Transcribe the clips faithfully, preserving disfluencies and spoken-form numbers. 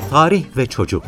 Tarih ve Çocuk.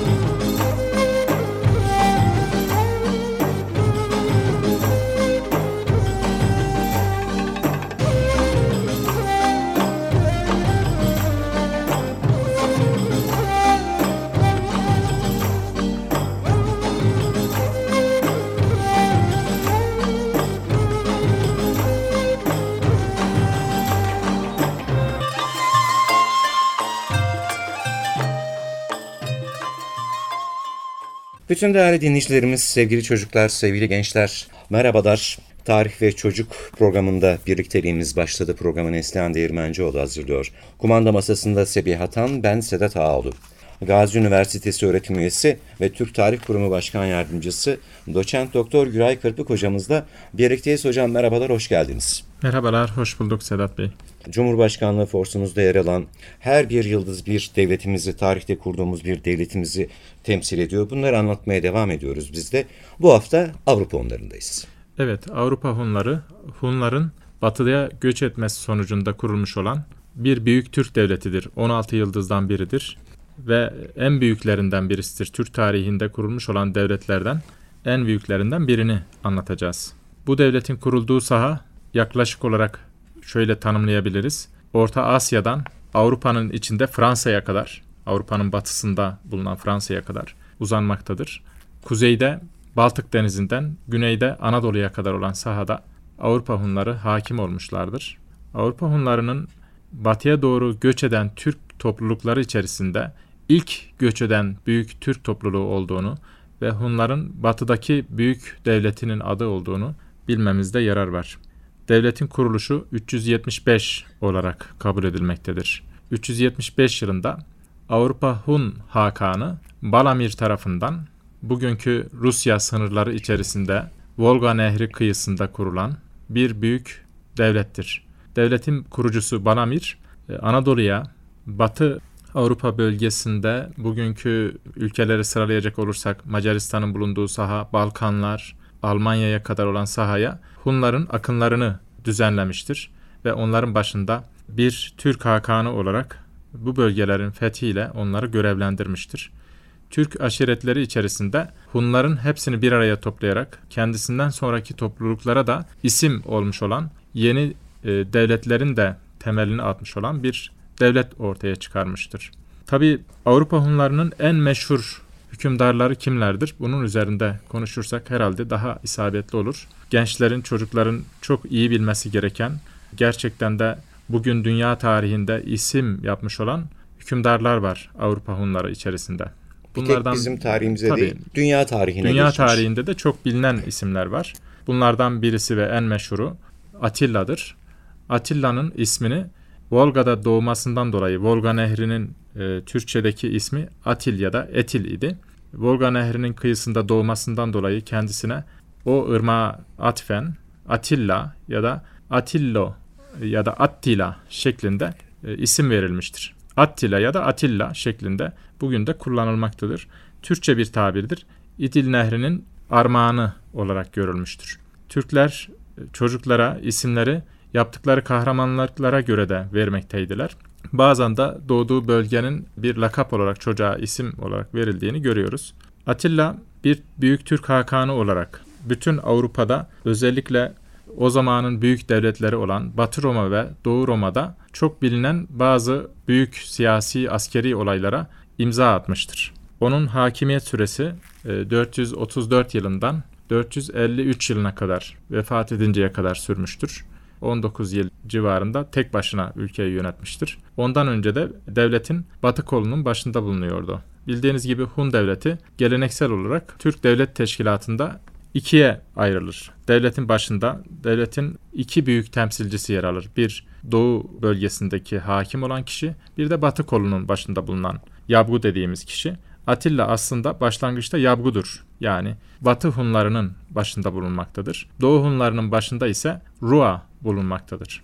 Bütün değerli dinleyicilerimiz, sevgili çocuklar, sevgili gençler, merhabalar. Tarih ve Çocuk programında birlikteliğimiz başladı. Programı Neslihan Değirmencioğlu hazırlıyor. Kumanda masasında Sebiha Tan, ben Sedat Ağaoğlu. Gazi Üniversitesi öğretim üyesi ve Türk Tarih Kurumu Başkan Yardımcısı Doçent Doktor Güray Kırpık hocamızla birlikteyiz. Hocam merhabalar, hoş geldiniz. Merhabalar, hoş bulduk Sedat Bey. Cumhurbaşkanlığı forsumuzda yer alan her bir yıldız bir devletimizi, tarihte kurduğumuz bir devletimizi temsil ediyor. Bunları anlatmaya devam ediyoruz biz de. Bu hafta Avrupa Hunlarındayız. Evet, Avrupa Hunları, Hunların batıya göç etmesi sonucunda kurulmuş olan bir büyük Türk devletidir. on altı yıldızdan biridir ve en büyüklerinden birisidir. Türk tarihinde kurulmuş olan devletlerden en büyüklerinden birini anlatacağız. Bu devletin kurulduğu saha yaklaşık olarak şöyle tanımlayabiliriz. Orta Asya'dan Avrupa'nın içinde Fransa'ya kadar, Avrupa'nın batısında bulunan Fransa'ya kadar uzanmaktadır. Kuzeyde Baltık Denizi'nden, güneyde Anadolu'ya kadar olan sahada Avrupa Hunları hakim olmuşlardır. Avrupa Hunlarının batıya doğru göç eden Türk toplulukları içerisinde ilk göç eden büyük Türk topluluğu olduğunu ve Hunların batıdaki büyük devletinin adı olduğunu bilmemizde yarar var. Devletin kuruluşu üç yüz yetmiş beş olarak kabul edilmektedir. üç yüz yetmiş beş yılında Avrupa Hun Hakanı Balamir tarafından bugünkü Rusya sınırları içerisinde Volga Nehri kıyısında kurulan bir büyük devlettir. Devletin kurucusu Balamir, Anadolu'ya, Batı Avrupa bölgesinde bugünkü ülkeleri sıralayacak olursak Macaristan'ın bulunduğu saha, Balkanlar, Almanya'ya kadar olan sahaya Hunların akınlarını düzenlemiştir ve onların başında bir Türk hakanı olarak bu bölgelerin fethiyle onları görevlendirmiştir. Türk aşiretleri içerisinde Hunların hepsini bir araya toplayarak kendisinden sonraki topluluklara da isim olmuş olan yeni e, devletlerin de temelini atmış olan bir devlet ortaya çıkarmıştır. Tabii Avrupa Hunlarının en meşhur hükümdarları kimlerdir? Bunun üzerinde konuşursak herhalde daha isabetli olur. Gençlerin, çocukların çok iyi bilmesi gereken, gerçekten de bugün dünya tarihinde isim yapmış olan hükümdarlar var Avrupa Hunları içerisinde. Bunlardan, bir tek bizim tarihimize tabii, değil, dünya tarihine Dünya geçmiş. tarihinde de çok bilinen isimler var. Bunlardan birisi ve en meşhuru Atilla'dır. Atilla'nın ismini Volga'da doğmasından dolayı, Volga Nehri'nin e, Türkçedeki ismi Atil ya da Etil idi. Volga Nehri'nin kıyısında doğmasından dolayı kendisine o ırmağa atfen Atilla ya da Atillo ya da Attila şeklinde e, isim verilmiştir. Attila ya da Atilla şeklinde bugün de kullanılmaktadır. Türkçe bir tabirdir. İdil Nehri'nin armağanı olarak görülmüştür. Türkler çocuklara isimleri yaptıkları kahramanlıklara göre de vermekteydiler. Bazen de doğduğu bölgenin bir lakap olarak çocuğa isim olarak verildiğini görüyoruz. Atilla bir büyük Türk hakanı olarak bütün Avrupa'da, özellikle o zamanın büyük devletleri olan Batı Roma ve Doğu Roma'da çok bilinen bazı büyük siyasi askeri olaylara imza atmıştır. Onun hakimiyet süresi dört yüz otuz dört yılından dört yüz elli üç yılına kadar, vefat edinceye kadar sürmüştür. on dokuz yıl civarında tek başına ülkeyi yönetmiştir. Ondan önce de devletin batı kolunun başında bulunuyordu. Bildiğiniz gibi Hun devleti geleneksel olarak Türk Devlet Teşkilatı'nda ikiye ayrılır. Devletin başında devletin iki büyük temsilcisi yer alır. Bir doğu bölgesindeki hakim olan kişi, bir de batı kolunun başında bulunan Yabgu dediğimiz kişi. Atilla aslında başlangıçta Yabgu'dur. Yani Batı Hunlarının başında bulunmaktadır. Doğu Hunlarının başında ise Rua bulunmaktadır.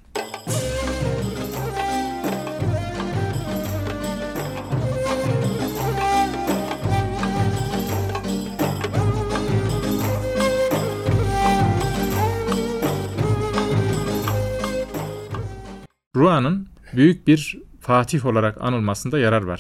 Rua'nın büyük bir fatih olarak anılmasında yarar var.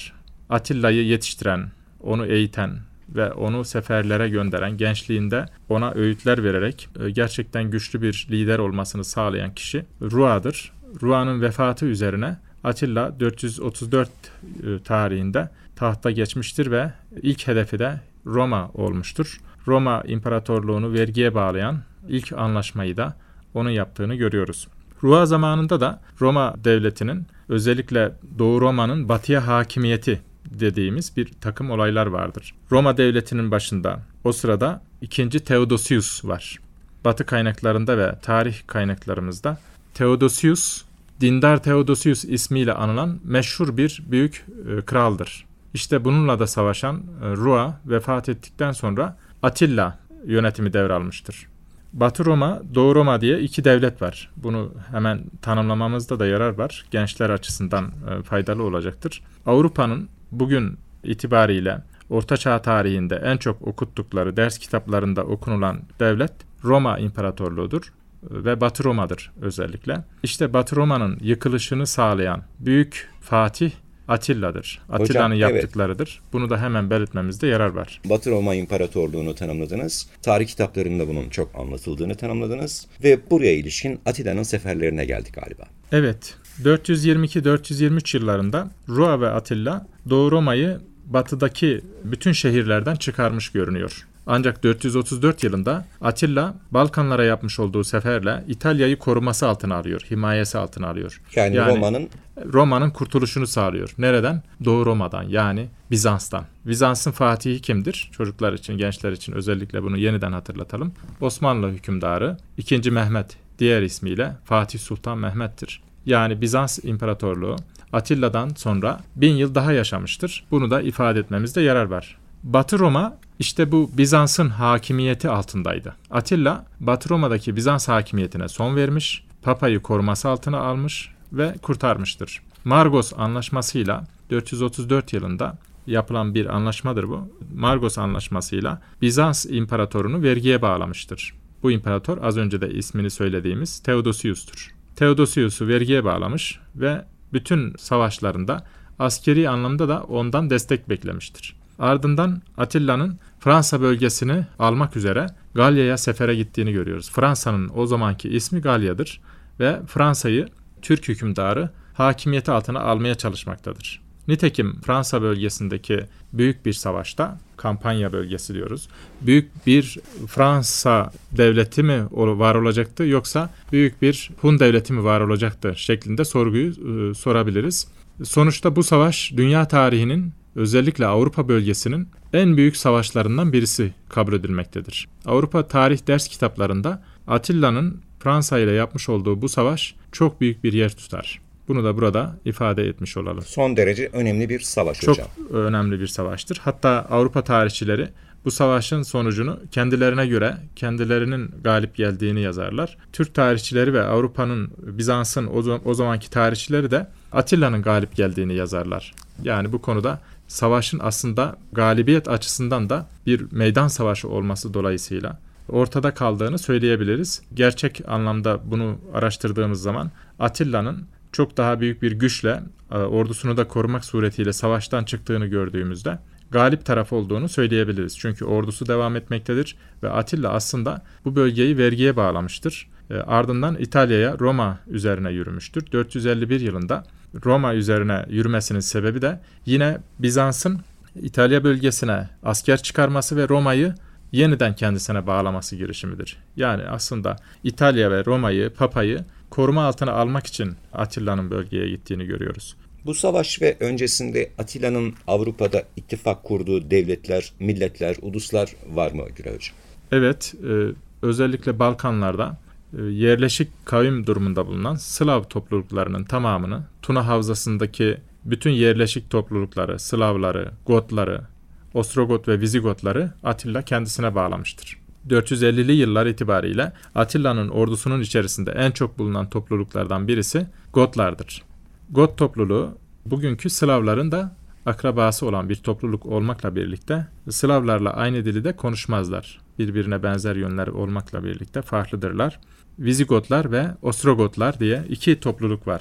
Atilla'yı yetiştiren, onu eğiten ve onu seferlere gönderen, gençliğinde ona öğütler vererek gerçekten güçlü bir lider olmasını sağlayan kişi Rua'dır. Rua'nın vefatı üzerine Atilla dört yüz otuz dört tarihinde tahta geçmiştir ve ilk hedefi de Roma olmuştur. Roma İmparatorluğunu vergiye bağlayan ilk anlaşmayı da onun yaptığını görüyoruz. Rua zamanında da Roma devletinin, özellikle Doğu Roma'nın batıya hakimiyeti dediğimiz bir takım olaylar vardır. Roma devletinin başında o sırada ikinci Theodosius var. Batı kaynaklarında ve tarih kaynaklarımızda Theodosius, Dindar Theodosius ismiyle anılan meşhur bir büyük e, kraldır. İşte bununla da savaşan e, Rua vefat ettikten sonra Atilla yönetimi devralmıştır. Batı Roma, Doğu Roma diye iki devlet var. Bunu hemen tanımlamamızda da yarar var. Gençler açısından e, faydalı olacaktır. Avrupa'nın bugün itibariyle Orta Çağ tarihinde en çok okuttukları ders kitaplarında okunulan devlet Roma İmparatorluğu'dur ve Batı Roma'dır özellikle. İşte Batı Roma'nın yıkılışını sağlayan büyük Fatih Atilla'dır. Atilla'nın yaptıklarıdır. Evet. Bunu da hemen belirtmemizde yarar var. Batı Roma İmparatorluğu'nu tanımladınız. Tarih kitaplarında bunun çok anlatıldığını tanımladınız. Ve buraya ilişkin Atilla'nın seferlerine geldik galiba. Evet. dört yüz yirmi iki dört yüz yirmi üç yıllarında Rua ve Atilla Doğu Roma'yı batıdaki bütün şehirlerden çıkarmış görünüyor. Ancak dört yüz otuz dört yılında Atilla Balkanlara yapmış olduğu seferle İtalya'yı koruması altına alıyor, himayesi altına alıyor. Yani, yani Roma'nın Roma'nın kurtuluşunu sağlıyor. Nereden? Doğu Roma'dan, yani Bizans'tan. Bizans'ın fatihi kimdir? Çocuklar için, gençler için özellikle bunu yeniden hatırlatalım. Osmanlı hükümdarı ikinci. Mehmet, diğer ismiyle Fatih Sultan Mehmet'tir. Yani Bizans İmparatorluğu Atilla'dan sonra bin yıl daha yaşamıştır. Bunu da ifade etmemizde yarar var. Batı Roma işte bu Bizans'ın hakimiyeti altındaydı. Atilla, Batı Roma'daki Bizans hakimiyetine son vermiş, Papa'yı koruması altına almış ve kurtarmıştır. Margos Anlaşması'yla dört yüz otuz dört yılında yapılan bir anlaşmadır bu. Margos Anlaşması'yla Bizans imparatorunu vergiye bağlamıştır. Bu imparator az önce de ismini söylediğimiz Theodosius'tur. Theodosius'u vergiye bağlamış ve bütün savaşlarında askeri anlamda da ondan destek beklemiştir. Ardından Atilla'nın Fransa bölgesini almak üzere Galya'ya sefere gittiğini görüyoruz. Fransa'nın o zamanki ismi Galya'dır ve Fransa'yı Türk hükümdarı hakimiyeti altına almaya çalışmaktadır. Nitekim Fransa bölgesindeki büyük bir savaşta, kampanya bölgesi diyoruz, büyük bir Fransa devleti mi var olacaktı yoksa büyük bir Hun devleti mi var olacaktı şeklinde sorguyu e, sorabiliriz. Sonuçta bu savaş dünya tarihinin, özellikle Avrupa bölgesinin en büyük savaşlarından birisi kabul edilmektedir. Avrupa tarih ders kitaplarında Atilla'nın Fransa ile yapmış olduğu bu savaş çok büyük bir yer tutar. Bunu da burada ifade etmiş olalım. Son derece önemli bir savaş çok hocam. Çok önemli bir savaştır. Hatta Avrupa tarihçileri bu savaşın sonucunu kendilerine göre kendilerinin galip geldiğini yazarlar. Türk tarihçileri ve Avrupa'nın, Bizans'ın o, o zamanki tarihçileri de Atilla'nın galip geldiğini yazarlar. Yani bu konuda savaşın aslında galibiyet açısından da bir meydan savaşı olması dolayısıyla ortada kaldığını söyleyebiliriz. Gerçek anlamda bunu araştırdığımız zaman Atilla'nın çok daha büyük bir güçle ordusunu da korumak suretiyle savaştan çıktığını gördüğümüzde galip taraf olduğunu söyleyebiliriz. Çünkü ordusu devam etmektedir ve Atilla aslında bu bölgeyi vergiye bağlamıştır. Ardından İtalya'ya, Roma üzerine yürümüştür. dört yüz elli bir yılında Roma üzerine yürümesinin sebebi de yine Bizans'ın İtalya bölgesine asker çıkarması ve Roma'yı yeniden kendisine bağlaması girişimidir. Yani aslında İtalya ve Roma'yı, Papa'yı koruma altına almak için Atilla'nın bölgeye gittiğini görüyoruz. Bu savaş ve öncesinde Atilla'nın Avrupa'da ittifak kurduğu devletler, milletler, uluslar var mı Güray Hocam? Evet, e, özellikle Balkanlarda e, yerleşik kavim durumunda bulunan Slav topluluklarının tamamını, Tuna Havzası'ndaki bütün yerleşik toplulukları, Slavları, Gotları, Ostrogot ve Vizigotları Atilla kendisine bağlamıştır. dört yüz ellili yıllar itibariyle Atilla'nın ordusunun içerisinde en çok bulunan topluluklardan birisi Gotlardır. Got topluluğu bugünkü Slavların da akrabası olan bir topluluk olmakla birlikte Slavlarla aynı dili de konuşmazlar. Birbirine benzer yönleri olmakla birlikte farklıdırlar. Vizigotlar ve Ostrogotlar diye iki topluluk var.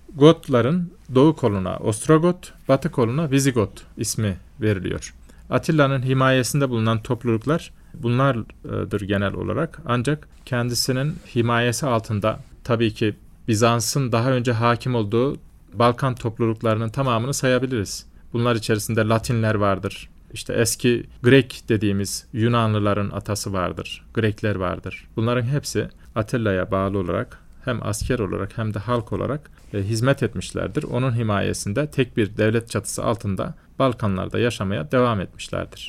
Gotların doğu koluna Ostrogot, batı koluna Vizigot ismi veriliyor. Atilla'nın himayesinde bulunan topluluklar bunlardır genel olarak. Ancak kendisinin himayesi altında tabii ki Bizans'ın daha önce hakim olduğu Balkan topluluklarının tamamını sayabiliriz. Bunlar içerisinde Latinler vardır. İşte eski Grek dediğimiz Yunanlıların atası vardır. Grekler vardır. Bunların hepsi Atilla'ya bağlı olarak hem asker olarak hem de halk olarak e, hizmet etmişlerdir. Onun himayesinde tek bir devlet çatısı altında Balkanlarda yaşamaya devam etmişlerdir.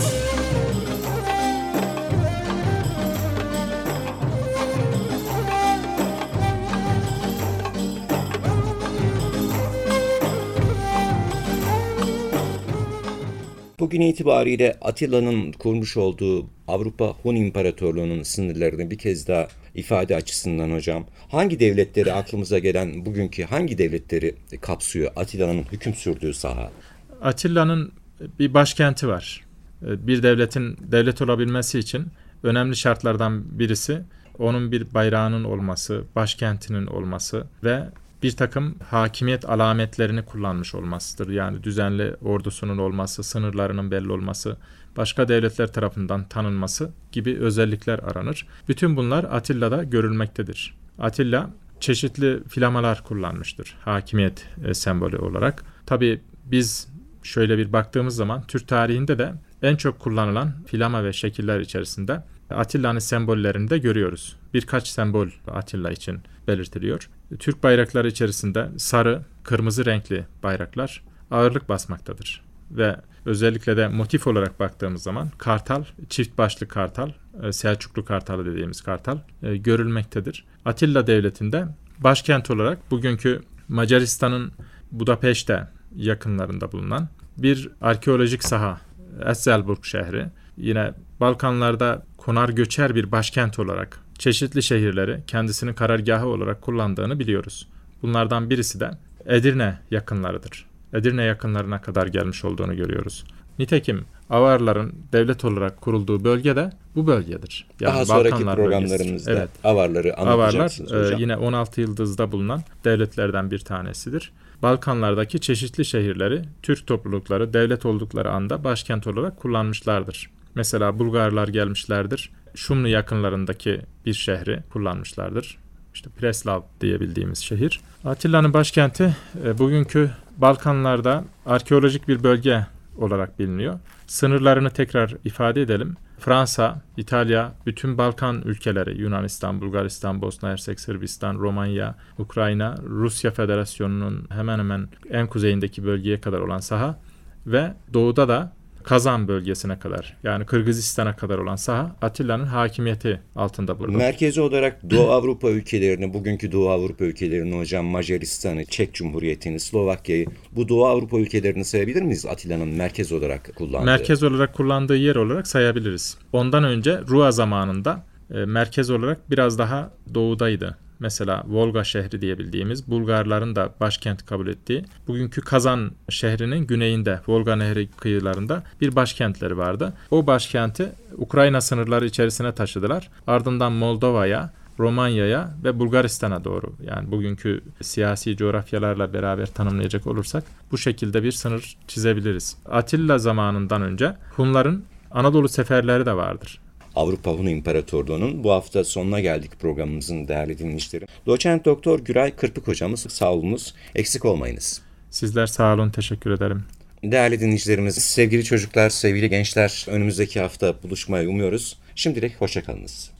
Bugün itibariyle Atilla'nın kurmuş olduğu Avrupa Hun İmparatorluğu'nun sınırlarını bir kez daha ifade açısından hocam, hangi devletleri aklımıza gelen bugünkü hangi devletleri kapsıyor Atilla'nın hüküm sürdüğü saha? Atilla'nın bir başkenti var. Bir devletin devlet olabilmesi için önemli şartlardan birisi onun bir bayrağının olması, başkentinin olması ve bir takım hakimiyet alametlerini kullanmış olmasıdır. Yani düzenli ordusunun olması, sınırlarının belli olması, başka devletler tarafından tanınması gibi özellikler aranır. Bütün bunlar Atilla'da görülmektedir. Atilla çeşitli flamalar kullanmıştır hakimiyet e, sembolü olarak. Tabii biz şöyle bir baktığımız zaman Türk tarihinde de en çok kullanılan flama ve şekiller içerisinde Atilla'nın sembollerini de görüyoruz. Birkaç sembol Atilla için belirtiliyor. Türk bayrakları içerisinde sarı, kırmızı renkli bayraklar ağırlık basmaktadır. Ve özellikle de motif olarak baktığımız zaman kartal, çift başlı kartal, Selçuklu kartalı dediğimiz kartal e, görülmektedir. Atilla Devleti'nde başkent olarak bugünkü Macaristan'ın Budapeşte yakınlarında bulunan bir arkeolojik saha, Etzelburg şehri, yine Balkanlarda konar göçer bir başkent olarak çeşitli şehirleri kendisinin karargahı olarak kullandığını biliyoruz. Bunlardan birisi de Edirne yakınlarıdır. Edirne yakınlarına kadar gelmiş olduğunu görüyoruz. Nitekim Avarların devlet olarak kurulduğu bölge de bu bölgedir. Yani daha sonraki Balkanlar programlarımızda evet. Avarları anlatacaksınız Avarlar, hocam. E, yine on altı yıldızda bulunan devletlerden bir tanesidir. Balkanlardaki çeşitli şehirleri Türk toplulukları devlet oldukları anda başkent olarak kullanmışlardır. Mesela Bulgarlar gelmişlerdir. Şumlu yakınlarındaki bir şehri kullanmışlardır. İşte Preslav diye bildiğimiz şehir. Atilla'nın başkenti e, bugünkü Balkanlarda arkeolojik bir bölge olarak biliniyor. Sınırlarını tekrar ifade edelim. Fransa, İtalya, bütün Balkan ülkeleri, Yunanistan, Bulgaristan, Bosna Hersek, Sırbistan, Romanya, Ukrayna, Rusya Federasyonu'nun hemen hemen en kuzeyindeki bölgeye kadar olan saha ve doğuda da Kazan bölgesine kadar, yani Kırgızistan'a kadar olan saha Atilla'nın hakimiyeti altında bulunur. Merkezi olarak Doğu Avrupa ülkelerini, bugünkü Doğu Avrupa ülkelerini hocam, Macaristan'ı, Çek Cumhuriyeti'ni, Slovakya'yı, bu Doğu Avrupa ülkelerini sayabilir miyiz Atilla'nın merkez olarak kullandığı? Merkez olarak kullandığı yer olarak sayabiliriz. Ondan önce Rua zamanında e, merkez olarak biraz daha doğudaydı. Mesela Volga şehri diye bildiğimiz Bulgarların da başkent kabul ettiği bugünkü Kazan şehrinin güneyinde Volga Nehri kıyılarında bir başkentleri vardı. O başkenti Ukrayna sınırları içerisine taşıdılar. Ardından Moldova'ya, Romanya'ya ve Bulgaristan'a doğru, yani bugünkü siyasi coğrafyalarla beraber tanımlayacak olursak bu şekilde bir sınır çizebiliriz. Atilla zamanından önce Hunların Anadolu seferleri de vardır. Avrupa Hun İmparatorluğu'nun bu hafta sonuna geldik programımızın değerli dinleyicileri. Doçent Doktor Güray Kırpık hocamız, sağ olunuz, eksik olmayınız. Sizler sağ olun, teşekkür ederim. Değerli dinleyicilerimiz, sevgili çocuklar, sevgili gençler, önümüzdeki hafta buluşmayı umuyoruz. Şimdilik hoşçakalınız.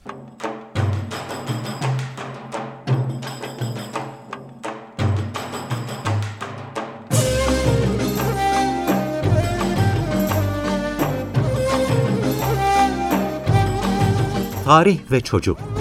Tarih ve Çocuk.